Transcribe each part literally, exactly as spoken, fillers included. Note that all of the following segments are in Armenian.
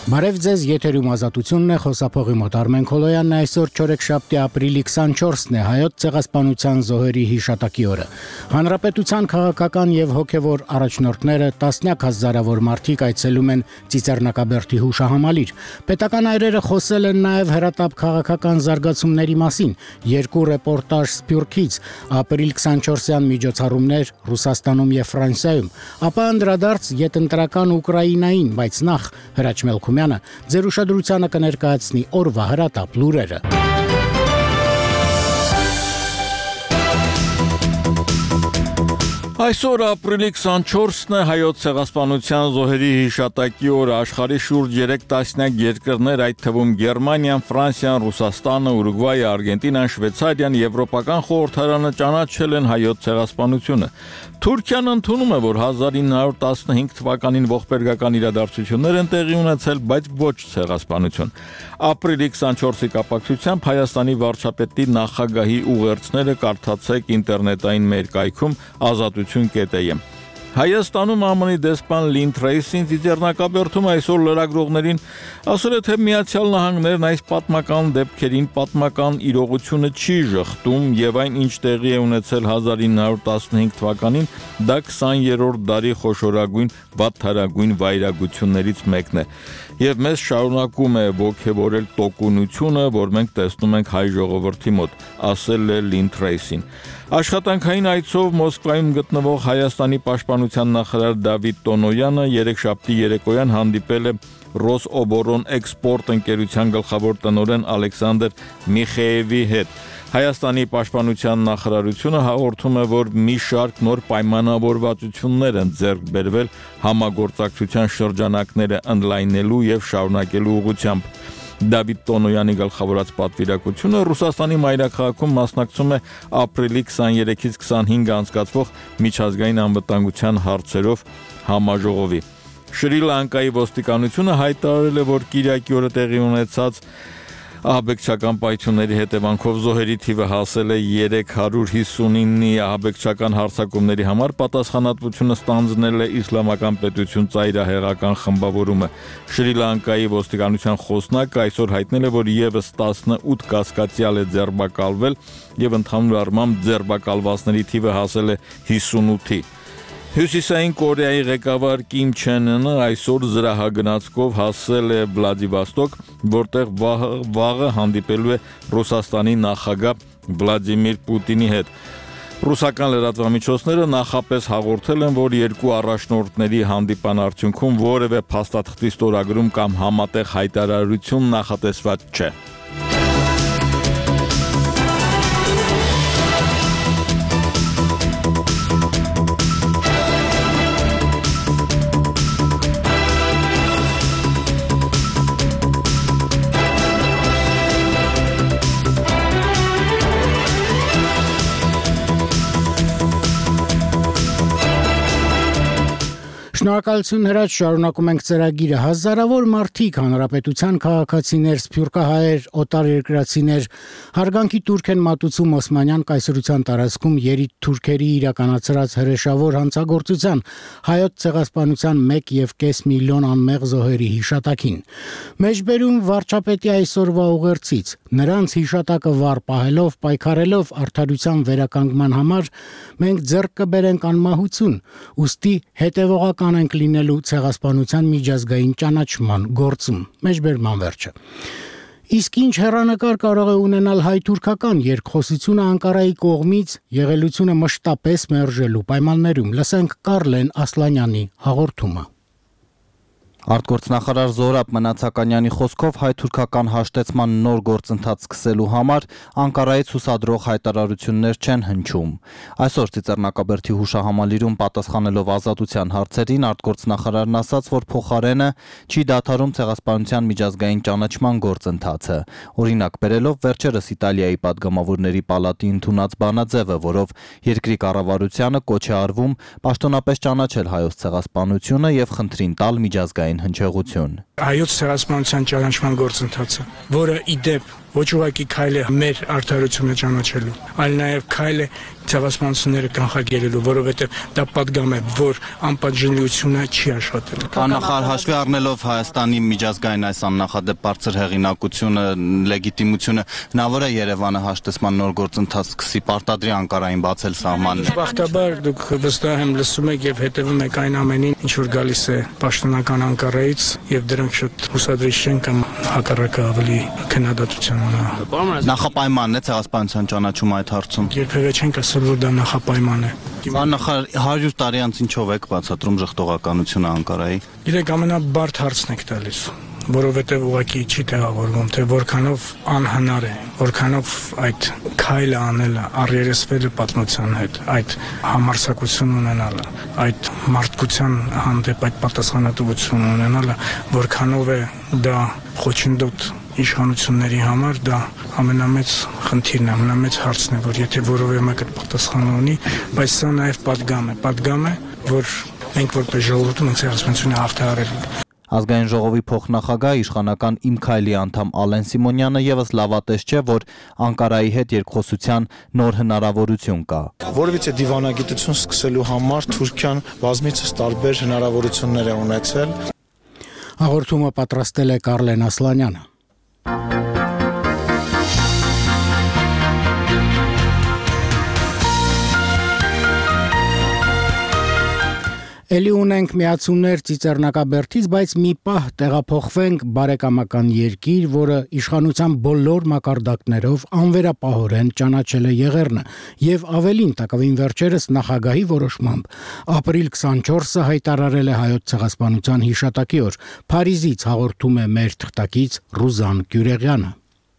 Բարև ձեզ, եթերում ազատությունն է, խոսափողի մոտ Արմեն Քոլոյանն է, այսօր չորեքշաբթի ապրիլի քսանչորսն է, հայոց ցեղասպանության զոհերի հիշատակի օրը։ Հանրապետության քաղաքական եւ հոգեվոր առաջնորդները տասնյակ հազարավոր մարդիկ այցելում են Ծիծեռնակաբերդի հուշահամալիր։ Պետական այրերը խոսել են նաեւ հրատապ քաղաքական զարգացումների մասին։ Երկու ռեպորտաժ Սփյուռքից, ապրիլ քսանչորսյան միջոցառումներ Ռուսաստանում եւ Ֆրանսիայում, ապա անդրադարձ յետընտրական Ուկրաինային, բայց նախ Հրաչ Մելքումյանը ձեր ուշադրությանը կներկայացնի օրվա հրատապ լուրերը։ Այսօր ապրիլի քսանչորսն է, հայոց ցեղասպանության զոհերի հիշատակի օրը, աշխարհի շուրջ երեք տասնյակ երկրներ, այդ թվում Գերմանիան, Ֆրանսիան, Ռուսաստանը, Ուրուգվայը, Արգենտինան, Շվեյցարիան, Եվրոպական խորհրդարանը ճանաչել են հայոց ցեղասպանությունը։ Թուրքիան ընդունում է, որ հազար ինը հարյուր տասնհինգ թվականին ողբերգական իրադարձություններ են տեղի ունեցել, բայց ոչ ցեղասպանություն։ Ապրիլի քսանչորսի կապակցությամբ Հայաստանի վարչապետի նախագահի ուղերձները կարդացեք ինտերնետային մեր կայքում ազատություն կետ է եմ։ Հայաստանում ԱՄՆ-ի դեսպան Լին Թրեյսին Ծիծեռնակաբերդում այսօր լրագրողներին ասել է, թե Միացյալ Նահանգներն այս պատմական դեպքերին պատմական իրողությունը չի ժխտում եւ այն, ինչ տեղի է ունեցել հազար ինը հարյուր տասնհինգ թվականին, դա քսաներորդ դարի խոշորագույն վատթարագույն վայրագություններից մեկն է եւ մեզ շարունակում է ողջևորել տոկունությունը, որ մենք տեսնում ենք հայ ժողովրդի մոտ, ասել է Լին Թրեյսին։ Աշխատանքային այցով Մոսկվայում գտնվող Հայաստանի պաշտպանության նախարար Դավիթ Տոնոյանը երեքշաբթի երեկոյան հանդիպել է Ռոսօբորոն էքսպորտ ընկերության գլխավոր տնօրեն Ալեքսանդր Միխեևի հետ։ Հայաստանի պաշտպանության նախարարությունը հաղորդում է, որ մի շարք նոր պայմանավորվածություններ են ձեռք բերվել համագործակցության շրջանակները ընդլայնելու եւ շարունակելու ուղղությամբ։ Դավիթ Տոնոյանի գլխավորած պատվիրակությունը Ռուսաստանի մայրաքաղաքում մասնակցում է ապրիլի քսաներեքից քսանհինգ անցկացվող միջազգային անվտանգության հարցերով համաժողովի։ Շրի Լանկայի ոստիկանությունը հայտարարել է, որ Կիրակի օրը տեղի ունեցած ահաբեկչական պայթյունների հետևանքով զոհերի թիվը հասել է երեք հարյուր հիսունինի, ահաբեկչական հարձակումների համար պատասխանատվությունը ստանձնել է Իսլամական պետություն ծայրահեղական խմբավորումը։ Շրի Լանկայի ոստիկանության խոսնակը այսօր հայտնել է, որ եւս տասնութ կասկածյալ է ձերբակալվել եւ ընդհանուր առմամբ ձերբակալվածների թիվը հասել է հիսունութի։ Հյուսիսային Կորեայի ղեկավար Կիմ Չեն Ընը այսօր զրահագնացքով հասել է Վլադիվոստոկ, որտեղ վաղը հանդիպելու է Ռուսաստանի նախագահ Վլադիմիր Պուտինի հետ։ Ռուսական լրատվամիջոցները նախապես հաղորդել են, որ երկու առաջնորդների հանդիպան արդյունքում որևէ փաստաթղթի ստորագրում կամ համատեղ հայտարարություն նախատեսված չէ։ Շնորհակալություն Հրաչ, շարունակում ենք ծրագիրը։ Հազարավոր մարդիկ, հանրապետության քաղաքացիներ, սփյուռքահայեր, օտարերկրացիներ հարգանքի տուրք են մատուցում Օսմանյան կայսրության տարածքում երիտ թուրքերի իրականացրած հրեշավոր հանցագործության հայոց ցեղասպանության մեկ եւ կես միլիոն անմեղ զոհերի հիշատակին։ Մեջբերում վարչապետի այսօրվա ուղերձից նրանց հիշատակը վառ պահելով, պայքարելով արդարության վերականգնման համար մենք ձեռք կբերենք անմահություն, ուստի հետևողական ենք լինելու ցեղասպանության միջազգային ճանաչման գործում։ Մեջբերման վերջը։ Իսկ ինչ հեռանկար կարող է ունենալ հայ-թուրքական երկխոսությունը Անկարայի կողմից եղելությունը մշտապես մերժելու պայմաններում։ Լսենք Կարլեն Ասլանյանի հաղորդումը։ Արտգործնախարար Զորաբ Մնացականյանի խոսքով հայ-թուրքական հաշտեցման նոր գործընթաց սկսելու համար Անկարայից հուսադրող հայտարարություններ չեն հնչում։ Այսօր Ծիծեռնակաբերդի հուշահամալիրում պատասխանելով ազատության հարցերին արտգործնախարարն ասաց, որ փոխարենը չի դադարում ցեղասպանության միջազգային ճանաչման գործընթացը։ Օրինակ բերելով վերջերս Իտալիայի падգամավորների պալատի ընդունած բանաձևը, որով երկրի կառավարությանը կոչ է արվում պաշտոնապես ճանաչել հայոց ցեղասպանությունը եւ խնդրին տալ միջազգային հնչեղություն։ Հայոց ցեղասպանության ճանաչման գործընթացը, որը ի դեպ ոչ ուղղակի քայլ է մեր արդարությունը ճանաչելու, այլ նաև քայլ է ցեղասպանությունները կանխարգելելու, որովհետև դա պատգամ է, որ անպատժելիությունը չի աշխատել։ Աննախադեպ հաշվի առնելով Հայաստանի միջազգային այս աննախադեպ բարձր հեղինակությունը, լեգիտիմությունը, հնարավոր է Երևանը հաշտեցման նոր գործընթաց սկսի, պարտադրի Անկարային բացել սահմանները։ Բախտաբար դուք վստահ եմ լսում եք եւ հետևում եք այն ամենին, ինչ որ գալիս է պաշտոնական Անկարայից, եւ դրանք շատ հուսադրիչ չեն կամ հակառակը ավելի քննադատության ունի։ Նախապայմանն է ցեղասպանության ճանաչումը այդ հարցում։ Երբևէ չենք ասել, որ դա նախապայման է։ Աննախադեպ հարյուր տարի անց ինչով եք բացատրում ժխտողականությունը Անկարայի։ Իրեք ամենաբարդ հարցն եք տալիս, որովհետև ուղղակի չի տեղավորվում, թե որքանով անհնար է, որքանով այդ քայլը անելը, առերեսվելը պատմության հետ, այդ համարձակություն ունենալը, այդ մարդկության հանդեպ այդ պատասխանատվություն ունենալը, որքանով է դա խոչընդոտ իշխանությունների համար, դա ամենամեծ խնդիրն է, ամենամեծ հարցն է, որ եթե որևէ մեկը պատասխան ունի, բայց սա նաև պատգամ է, պատգամ է, որ մենք որպես ժողովուրդ ենք ցեղասպանությունը հաղթահարել։ Ազգային ժողովի փոխնախագահ իշխանական Իմ Քայլի անդամ Ալեն Սիմոնյանը եւս լավատես չէ, որ Անկարայի հետ երկխոսության նոր հնարավորություն կա։ Որևիցե դիվանագիտություն սկսելու համար Թուրքիան բազմիցս տարբեր հնարավորություններ է ունեցել։ Հաղորդումը պատրաստել է Կարլեն Ասլանյանը։ Էլի ունենք միացումներ Ծիծեռնակաբերդից, բայց մի պահ տեղափոխվենք բարեկամական երկիր, որը իշխանության բոլոր մակարդակներով անվերապահորեն ճանաչել է Եղեռնը, եւ ավելին տակավին վերջերս նախագահի որոշմամբ ապրիլ քսանչորսը հայտարարել է հայոց ցեղասպանության հիշատակի օր։ Փարիզից հաղորդում է մեր թղթակից Ռուզան Գյուրեղյանը։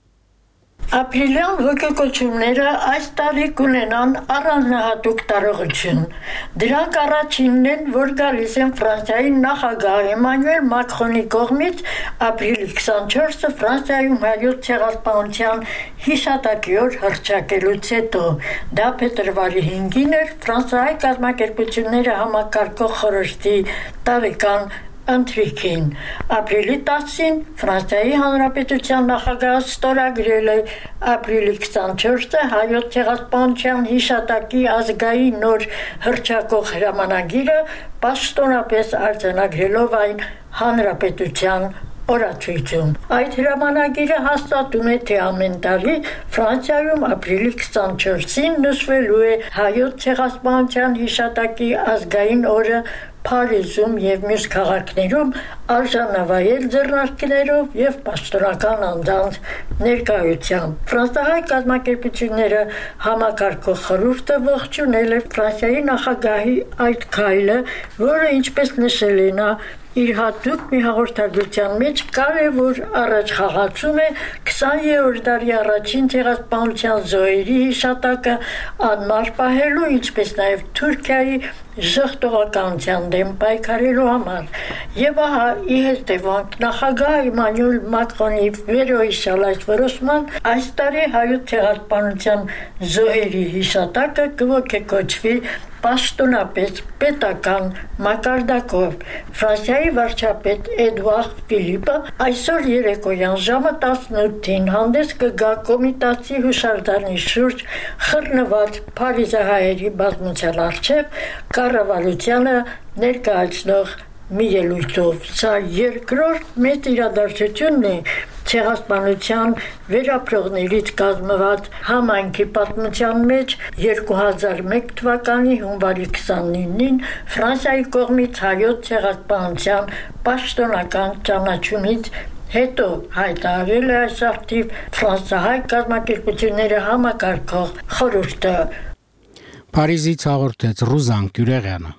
Ապրիլյան ոգեկոչումները այս տարի կունենան առանձնահատուկ տարողություն։ Դրանք առաջինն են, որ գալիս են Ֆրանսիայի նախագահ Էմանուել Մակրոնի կողմից ապրիլի քսանչորսը Ֆրանսիայում հայոց ցեղասպանության հիշատակի օր հռչակելուց հետո։ Դա փետրվարի հինգին էր Ֆրանսիայի կազմակերպությունները համակարգող խորհրդի տարեկան ընթրիքին։ Ապրիլի տասին Ֆրանսիայի Հանրապետության նախագահը ստորագրել է ապրիլի քսանչորսը հայոց ցեղասպանության հիշատակի ազգային օր հռչակող հրամանագիրը, պաշտոնապես արձանագրելով այն Հանրապետության օրացույցում։ Այդ հրամանագիրը հաստատում է, թե ամեն տարի Ֆրանսիայում ապրիլի քսանչորսին նշվելու է հայոց ցեղասպանության հիշատակի ազգային օրը Փարիզում եւ մյուս քաղաքներում արժանավայել ձեռնարկներով եւ պաշտոնական անձանց ներկայությամբ։ Ֆրանսիայի կազմակերպությունները համակարգող խորհուրդը ողջունել է Ֆրանսիայի նախագահի այդ քայլը, որը ինչպես նշել է նա իր հատուկ մի հաղորդագրության մեջ կարևոր առաջ խաղացում է քսաներորդ դարի առաջին ցեղասպանության զոհերի հիշատակը անմար պահելու, ինչպես նաև Թուրքիայի ժխտողականության դեմ պայքարելու համար։ Եվ ահա ի հետևանք նախագահ Էմանուել Մակրոնի վերոհիշյալ այս որոշման այս տարի հայոց ցեղասպանության զոհերի հիշատակը կոգեկոչվի պաշտոնապես պետական մակարդակով։ Ֆրանսիայի վարչապետ Էդուարդ Ֆիլիպը այսօր երեկոյան ժամը տասնութին հանդես կգա կոմիտասի հուշարձանի շուրջ խռնված փարիզահայերի բազմության առջև կառավարությանը ներկայացնող մի ելույթով։ Սա երկրորդ մեծ իրադարձությունն է ցեղասպանության վերապրողներից կազմված համայնքի պատմության մեջ երկու հազար մեկ թվականի հունվարի քսանինին Ֆրանսիայի կողմից հայոց ցեղասպանության պաշտոնական ճանաչումից հետո հայտարարել է այս արդիվ ֆրանսահայ կազմակերպությունները համակարգող խորհուրդը։ Փարիզից հաղորդեց Ռուզան Գյուրեղյանը։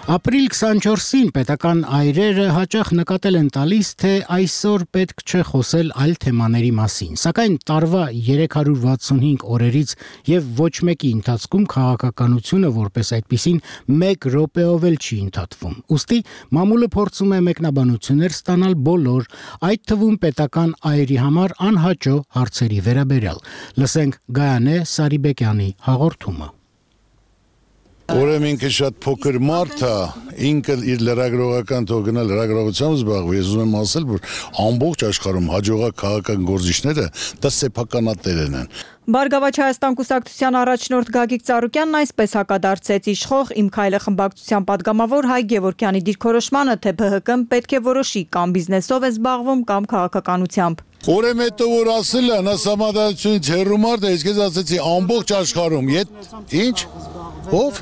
Ապրիլ քսանչորսին պետական այրերը հաճախ նկատել են տալիս, թե այսօր պետք չէ խոսել այլ թեմաների մասին, սակայն տարվա երեք հարյուր վաթսունհինգ օրերից եւ ոչ մեկի ընթացքում քաղաքականությունը որպես այդպիսին մեկ րոպեով էլ չի ընդհատվում։ Ուստի մամուլը փորձում է մեկնաբանություններ ստանալ բոլոր, այդ թվում պետական այրի համար անհաճո հարցերի վերաբերյալ։ Լսենք Գայանե Սարիբեկյանի հաղորդումը։ Ուրեմն ինքը շատ փոքր մարդ է, ինքը իր լրագրողական թող գնալ լրագրողությամբ զբաղվի, ես ուզում եմ ասել, որ ամբողջ աշխարհում հաջողակ քաղաքական գործիչները դա սեփականատերն են։ Բարգավաճ Հայաստան կուսակցության առաջնորդ Գագիկ Ծառուկյանն այսպես հակադարձեց իշխող Իմ քայլը խմբակցության падգամավոր Հայկ Գևորգյանի դիրքորոշմանը, թե Բ Հ Կն պետք է որոշի կամ բիզնեսով է զբաղվում կամ քաղաքականությամբ։ Ուրեմն հետո որ ասել են, ասամադությունից հեռու մարդ է, ես քեզ ասեցի ամբողջ աշխարհում, ինչ? Ով?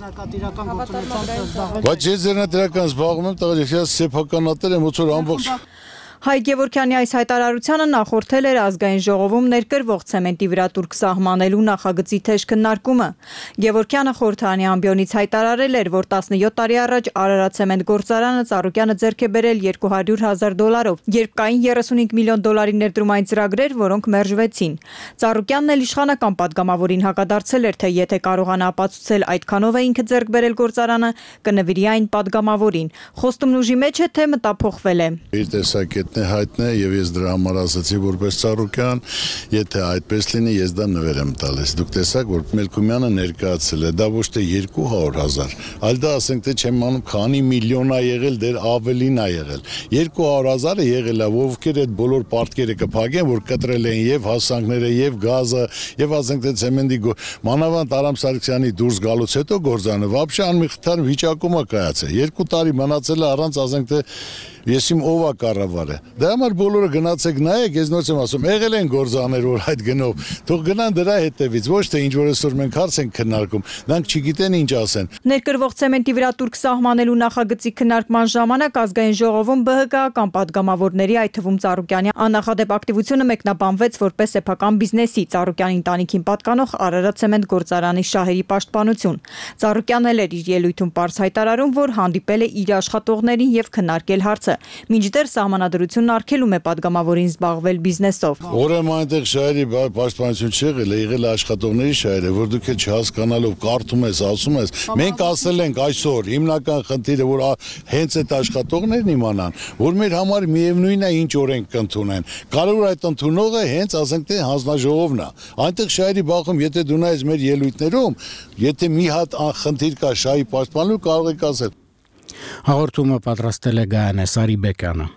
Բայց ես ձեռնադրական զբաղվում եմ, տղա, ես սեփականատեր եմ, ոնց որ ամբողջ Հայկ Գևորգյանի այս հայտարարությանը նախորդել էր ազգային ժողովում ներկրվող ցեմենտի վրա տուրք սահմանելու նախագծի թեժ քննարկումը։ Գևորգյանը խորհրդարանի ամբիոնից հայտարարել էր, որ տասնյոթ տարի առաջ Արարատցեմենտ գործարանը Ծառուկյանը ձեռք է բերել երկու հարյուր հազար դոլարով, երբ կային երեսունհինգ միլիոն դոլարի ներդրումային ծրագրեր, որոնք մերժվեցին։ Ծառուկյանն էլ իշխանական падգամավորին հակադարձել էր, թե եթե կարողանա ապացուցել այդքանով է ինքը ձեռք բերել գործարանը, կնվիրի այն падգամավորին։ Խոստումն ուժի մեջ է, թե մտափոխվել է։ Իր տեսակետն է հայտնի է եւ ես դրա համար ասացի որպես Ծառուկյան, եթե այդպես լինի, ես դա նվեր եմ տալիս։ Դուք տեսաք, որ Մելքումյանը ներկայացել է, դա ոչ թե երկու հարյուր հազար, այլ դա ասենք թե չեմ անում, քանի միլիոն է եղել, դեր ավելին է եղել։ երկու հարյուր հազարը եղել է, ովքեր այդ բոլոր պարտքերը կփակեն, որ կտրել են եւ հասանքները, եւ գազը, եւ ասենք թե ցեմենտի մանավանդ Արամ Սարգսյանի դուրս գալուց հետո գործանը вообще անմիղթար վիճակում է կայացել։ Երկու տարի մնացել է առանց ասենք թե ես իմ ով է կառավարը։ Դա համար բոլորը գնացեք նայեք, ես նորից եմ ասում, եղել են գործաներ, որ այդ գնով, թող գնան դրա հետևից, ոչ թե ինչ որ այսօր մենք հարց ենք քննարկում, նրանք չգիտեն ինչ ասեն։ Ներկրվող ցեմենտի վրա տուրք սահմանելու նախագծի քննարկման ժամանակ ազգային ժողովում Բ Հ Կ-ական падգամավորների, այդ թվում Ծառուկյանի աննախադեպ ակտիվությունը մեկնաբանվեց որպես սեփական բիզնեսի Ծառուկյանի ընտանիքին պատկանող Արարատցեմենտ գործարանի շահերի պաշտպանություն։ Ծառուկյանն էլ էր իր ելույթում պարզ հայտարարում, որ հանդիպել է իր աշխատողներին եւ քննարկել հարցը։ Մինչդեռ սահմանադրությունն արգելում է падգամավորին զբաղվել բիզնեսով։ Ուրեմն այնտեղ շահերի պաշտպանություն չեղել է, եղել է աշխատողների շահերը, որ դուք էլ չհասկանալով կարդում ես, ասում ես, մենք ասել ենք այսօր հիմնական խնդիրը, որ հենց այդ աշխատողներն իմանան, որ մեր համար միևնույն է ինչ օրենք կընդունեն։ Կարող է այդ ընդունողը հենց ասենք թե հանձնաժողովն է։ Այնտեղ շահերի բախում, եթե դու նայես մեր ելույթներում, եթե մի հատ խնդիր կա շահի պաշտպանելու, կարող եք ասել։ Հաղորդումը պատրաստել է Գայանե Սարիբեկյանը։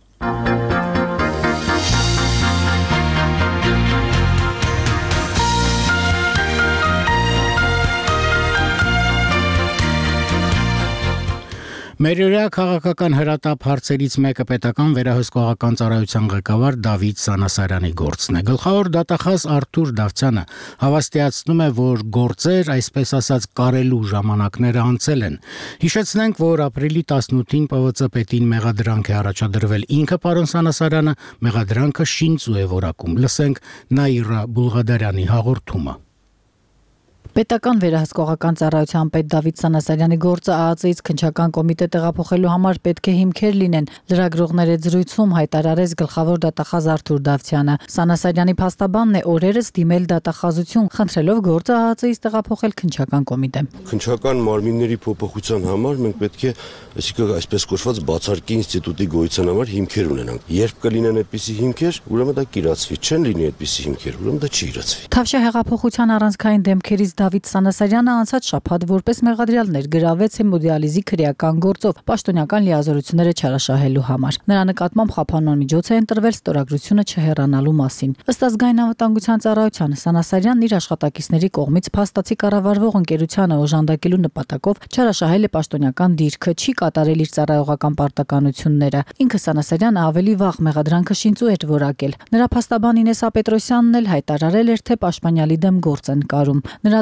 Մերյուրյա քաղաքական հրատապ հարցերից մեկը պետական վերահսկողական ծառայության ղեկավար Դավիթ Սանասարյանի գործն է։ Գլխավոր դատախազ Արթուր Դավթյանը հավաստիացնում է, որ գործեր, այսպես ասած, կարելու ժամանակները անցել են։ Հիշեցնենք, որ ապրիլի տասնութին Պ V C պետին մեղադրանք է առաջադրվել ինքը պարոն Սանասարյանը, մեղադրանքը շինծու է որակում։ Լսենք Նաիրա Բուլղադարյանի հաղորդումը։ Պետական վերահսկողական ծառայության պետ Դավիթ Սանասարյանի գործը Ա Ծ Ից քննչական կոմիտե տեղափոխելու համար պետք է հիմքեր լինեն, լրագրողների զրույցում հայտարարեց գլխավոր դատախազ Արթուր Դավթյանը։ Սանասարյանի փաստաբանն է օրերս դիմել դատախազություն, խնդրելով գործը Ա Ծ Ից տեղափոխել քննչական կոմիտե։ Քննչական մարմինների փոփոխության համար մենք պետք է, այսինքն այսպես կոչված բացարկի ինստիտուտի գոյության համար հիմքեր ունենանք։ Երբ կլինեն այդպիսի հիմքեր, ուրեմն դա կիրացվի, չեն լինի այդպիսի հիմքեր, ուրեմն դա չի իրացվի։ Թավշյա հեղափոխության առանցքային դեմքերից Դավիթ Սանասարյանը անցած շաբաթ որպես մեղադրյալ ներգրավեց հեմոդիալիզի քրեական գործով պաշտոնական լիազորությունները չարաշահելու համար։ Նրա նկատմամբ խափանման միջոց է ընտրվել ստորագրությունը չհեռանալու մասին։ Ըստ ազգային անվտանգության ծառայության Սանասարյանն իր աշխատակիցների կողմից փաստացի կառավարվող ընկերությանը օժանդակելու նպատակով չարաշահել է պաշտոնական դիրքը, չի կատարել իր ծառայողական պարտականությունները։ Ինքը Սանասարյանը ավելի վաղ մեղադրանքը շինծու էր որակել։ Նրա փաստաբան Ինեսա Պետրոսյանն էլ հայտարարել էր, թե պաշտպանյալի դեմ գործ են կարում։ Նրա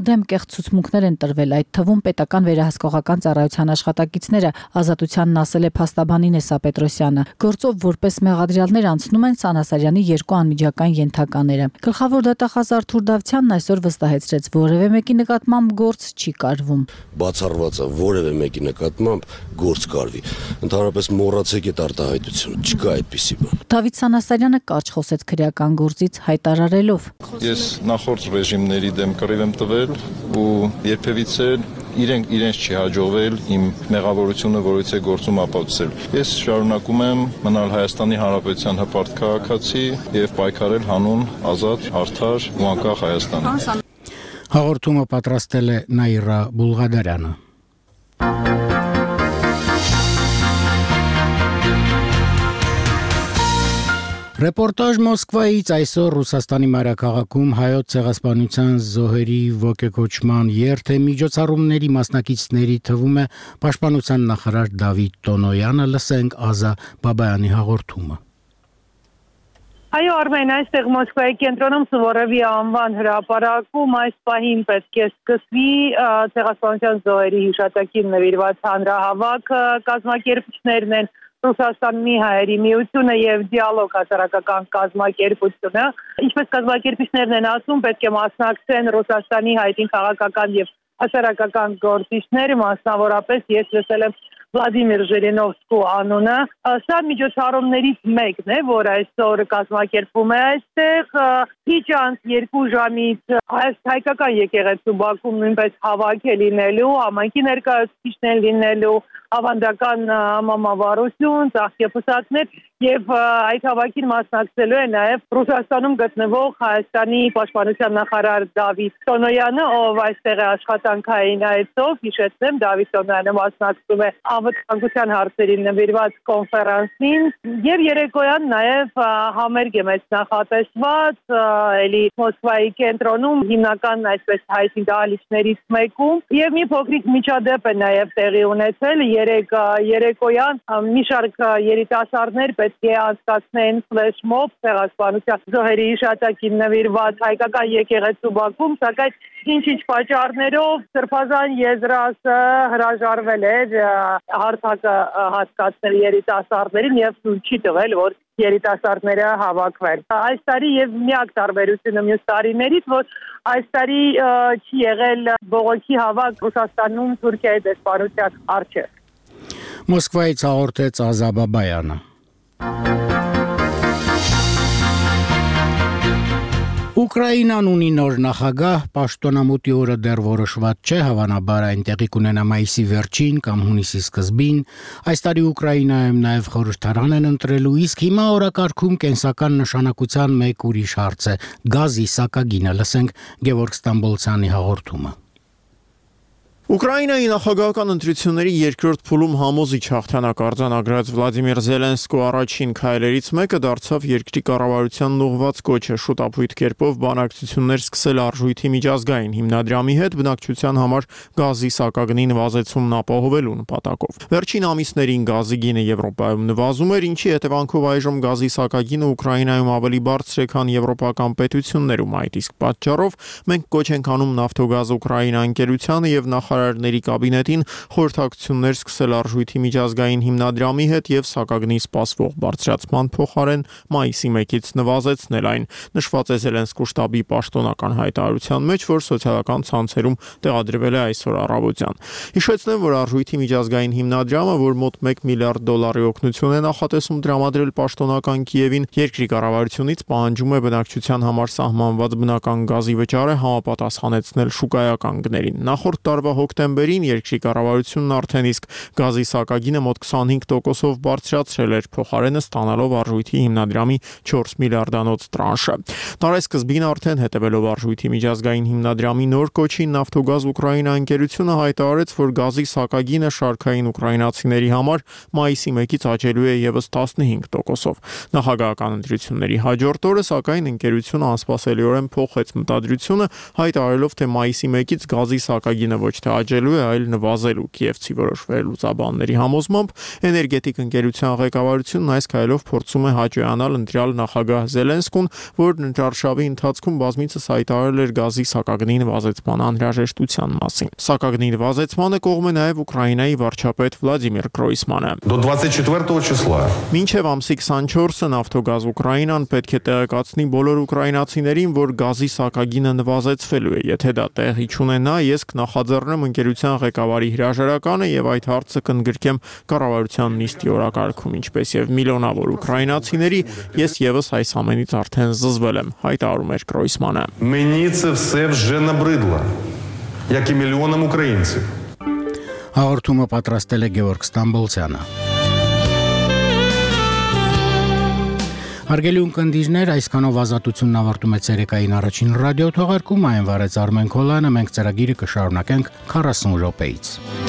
դեմ կեղծ ցուցմունքներ են տրվել, այդ թվում պետական վերահսկողական ծառայության աշխատակիցները, Ազատությանն ասել է փաստաբան Ինեսա Պետրոսյանը։ Գործով որպես մեղադրյալներ անցնում են Սանասարյանի երկու անմիջական ենթակաները։ Գլխավոր դատախազ Արթուր Դավթյանն այսօր վստահեցրեց, որևէ մեկի նկատմամբ գործ չի կարվում։ Բացառված է որևէ մեկի նկատմամբ գործ կարվի։ Ընդհանրապես մոռացեք այդ արտահայտությունը, չկա այդպիսի բան։ Դավիթ Սանասարյանը կարճ խոսեց քրեական գործից հայտարարելով. Ես նախորդ ռեժիմների դեմ կռիվ եմ տվել ու երբևիցե իրենք իրենց չի հաջողվել իմ մեղավորությունը որից է գործում ապացուցել։ Ես շարունակում եմ մնալ Հայաստանի Հանրապետության հպարտ քաղաքացի եւ պայքարել հանուն ազատ, արդար ու անկախ Հայաստանի։ Հաղորդումը պատրաստել է Նաիրա Բուլղադարյանը։ Ռեպորտաժ Մոսկվայից այսօր Ռուսաստանի մայրաքաղաքում հայոց ցեղասպանության զոհերի ոգեկոչման երթ է միջոցառումների մասնակիցների թվում է Պաշտպանության նախարար Դավիթ Տոնոյանը, լսենք Ազա Բաբայանի հաղորդումը։ Այո, Արմեն, այստեղ Մոսկվայի կենտրոնում Սուվորովի անվան հրապարակում այս պահին պետք է սկսվի ցեղասպանության զոհերի հիշատակին նվիրված հանրահավաք, կազմակերպիչներն են Ռուսաստանի հայերի միությունը եւ դիալոգ հասարակական կազմակերպությունը, ինչպես կազմակերպիչներն են ասում, պետք է մասնակցեն Ռուսաստանի հայտին քաղաքական եւ հասարակական գործիչներ, մասնավորապես ես լսել եմ Վլադիմիր Ժիրինովսկու անունը, սա միջոցառումներից մեկն է, որ այսօր կազմակերպվում է այստեղ, քիչ անց երկու ժամից հայկական եկեղեցու բակում նույնպես հավաք է լինելու, համայնքի ներկայացուցիչներ լինելու, ավանդական համամավարություն, ծաղկեպսակներ եւ այդ հավաքին մասնակցելու է նաեւ Ռուսաստանում գտնվող Հայաստանի պաշտպանության նախարար Դավիթ Տոնոյանը, ով այստեղ է աշխատանքային այցով, հիշեցնեմ, Դավիթ Տոնոյանը մասնակցում է անվտանգության հարցերին նվիրված կոնֆերանսին եւ երեկոյան նաեւ համերգ է մեծ նախատեսված էլի Մոսկվայի կենտրոնում հիմնական այսպես հայտնի դահլիճներից մեկում եւ մի փոքրիկ միջադեպ է նաեւ տեղի ունեցել երեք երեկոյան մի շարք երիտասարդներ պետք է անցկացնեն ֆլեշ մոբ ցեղասպանության զոհերի հիշատակին նվիրված հայկական եկեղեցու բակում, սակայն ինչ-ինչ պատճառներով Սրբազան եզրասը հրաժարվել էր հարթակը հատկացնել երիտասարդներին եւ չի տվել, որ երիտասարդները հավաքվեն։ Այս տարի եւ միակ տարբերությունը մյուս տարիներից, որ այս տարի չի եղել բողոքի հավաք Ռուսաստանում Թուրքիայի դեսպանության առջև։ Մոսկվայից հաղորդեց Ազա Բաբայանը։ Ուկրաինան ունի նոր նախագահ, պաշտոնամուտի օրը դեռ որոշված չէ, հավանաբար այն տեղի կունենա մայիսի վերջին կամ հունիսի սկզբին։ Այս տարի Ուկրաինայում նաև խորհրդարան են ընտրելու, իսկ հիմա օրակարգում կենսական նշանակության մեկ ուրիշ հարց է՝ գազի սակագինը, լսենք Գևորգ Ստամբոլցյանի հաղորդումը։ Ուկրաինայի նախագահական ընտրությունների երկրորդ փուլում համոզիչ հաղթանակ արձանագրած Վլադիմիր Զելենսկու առաջին քայլերից մեկը դարձավ երկրի կառավարությանն ուղղված կոչը շուտապույտ կերպով բանակցություններ սկսել արժույթի միջազգային հիմնադրամի հետ բնակչության համար գազի սակագնի նվազեցումն ապահովելու նպատակով։ Վերջին ամիսներին գազի գինը Եվրոպայում նվազում էր, ինչի հետևանքով այժմ գազի սակագինը Ուկրաինայում ավելի բարձր է, քան եվրոպական պետություններում։ Այդ իսկ պատճառով մենք կոչ ենք անում Նավթոգազ Ուկրաինա ընկերությանը եւ նախ Նախարարների կաբինետին խորհրդակցություններ սկսել արժույթի միջազգային հիմնադրամի հետ եւ սակագնի սպասվող բարձրացման փոխարեն մայիսի մեկից նվազեցնել այն, նշված է Զելենսկու շտաբի պաշտոնական հայտարարության մեջ, որ սոցիալական ցանցերում տեղադրվել է այսօր առավոտյան։ Հիշեցնեմ, որ արժույթի միջազգային հիմնադրամը, որ մոտ մեկ միլիարդ դոլարի օգնություն է նախատեսում տրամադրել պաշտոնական Կիևին, երկրի կառավարությունից պահանջում է բնակչության համար սահմանված բնական գազի վճարը համապատասխանեցնել շուկայական գներին։ Նախորդ տարվա հոկտեմբերին երկրի կառավարությունն արդեն իսկ գազի սակագինը մոտ քսանհինգ տոկոսով բարձրացրել էր, փոխարենը ստանալով արժույթի հիմնադրամի չորս միլիարդանոց տրանշը։ Տարեսկզբին արդեն հետևելով արժույթի միջազգային հիմնադրամի նոր կոչին Նավթոգազ Ուկրաինա ընկերությունը հայտարարեց, որ գազի սակագինը շարքային ուկրաինացիների համար մայիսի մեկից աճելու է եւս տասնհինգ տոկոսով։ Նախագահական ընտրությունների հաջորդ օրը, սակայն ընկերությունը անսպասելիորեն փոխեց մտադրությունը, հայտարարելով, թե մայիսի մեկից գազի սակագինը ոչ թե աճելու է, այլ նվազելու։ Կիևցի որոշվել լուծաբանների համոզմամբ էներգետիկ ընկերության ղեկավարությունն այս քայլով փորձում է հաճոյանալ ընտրյալ նախագահ Զելենսկուն, որն ընտրարշավի ընթացքում բազմիցս հայտարարել էր գազի սակագնի նվազեցման անհրաժեշտության մասին։ Սակագնի նվազեցմանը կողմ է նաև Ուկրաինայի վարչապետ Վլադիմիր Գրոյսմանը։ Մինչև ամսի քսանչորսը Նավթոգազ Ուկրաինան պետք է տեղեկացնի բոլոր ուկրաինացիներին, որ գազի սակագինը նվազեցվելու է։ Եթե դա տեղի չունենա, ես կնախաձեռնեմ ընկերության ղեկավարի հրաժարականը եւ այդ հարցը կընդգրկեմ կառավարության նիստի օրակարգում, ինչպես եւ միլիոնավոր ուկրաինացիների, ես եւս այս ամենից արդեն զզվել եմ, հայտարարում էր Գրոյսմանը։ Мені це все вже набридло, як і мільйонам українців. Հաղորդումը պատրաստել է Գևորգ Ստամբոլցյանը։ Հարգելի ունկնդիրներ, այսքանով ազատությունն ավարտում է ցերեկային առաջին ռադիո թողարկումը, այն վարեց Արմեն Քոլյանը, մենք ծրագիրը կշարունակենք քառասուն րոպեից։